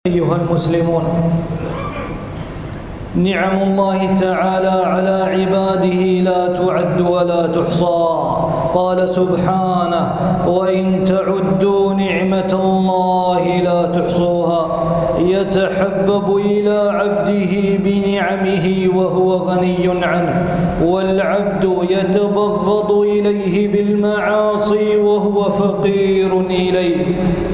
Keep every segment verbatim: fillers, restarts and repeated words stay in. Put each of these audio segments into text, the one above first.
أيها المسلمون، نعم الله تعالى على عباده لا تعد ولا تحصى. قال سبحانه: وإن تعدوا نعمة الله لا تحصوها. يتحبب إلى عبده بنعمه وهو غني عنه، والعبد يتبغض إليه بالمعاصي وهو فقير إليه.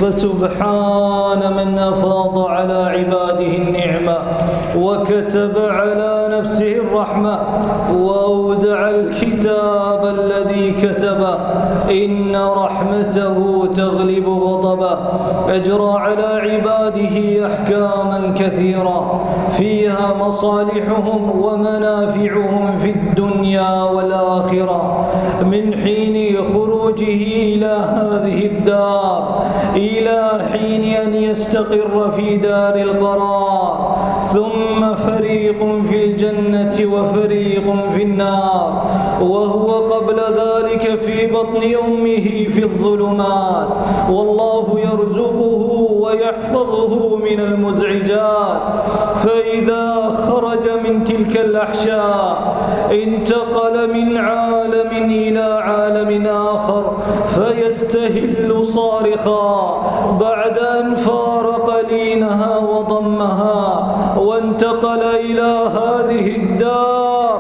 فسبحان من أفاض على عباده النعمة وكتب على نفسه الرحمة وأودع الكتاب الذي كتبه، إن رحمته تغلب غضبه. أجرى على عباده أحكاما كثيرة فيها مصالحهم ومنافعهم في الدنيا والآخرة، من حين خروجه إلى هذه الدار إلى حين أن يستقر في دار القرار، ثم فريق في الجنة وفريق في النار، وهو قبل ذلك في بطن أمه في الظلمات، والله يرزقه ويحفظه من المزعجات. فإذا خرج من تلك الأحشاء انتقل من عالم إلى عالم آخر فيستهل صارخا بعد أن فارق لينها وضمها، وانتقل إلى هذه الدار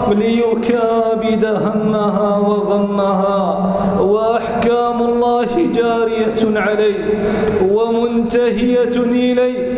ليكابد همها وغمها. وأحكام الله جارية عليه ومنتهية إليه،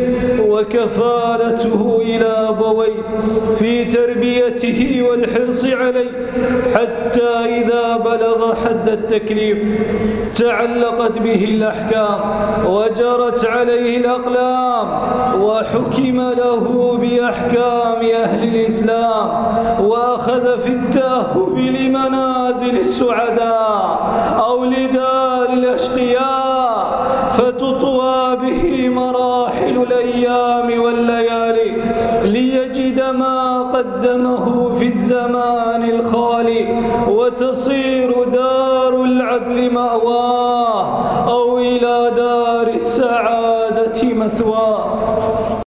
وكفالته إلى أبويه في تربيته والحرص عليه، حتى إذا بلغ حد التكليف تعلقت به الأحكام وجرت عليه الأقلام، وحكم له بأحكام أهل الإسلام، وأخذ في التأهب لمنازل السعداء أو لدار الأشقياء، فتطوى به مراحل الأيام والليالي ليجد ما قدمه في الزمان الخالي، وتصير دار العدل مأواه أو إلى دار السعادة مثواه.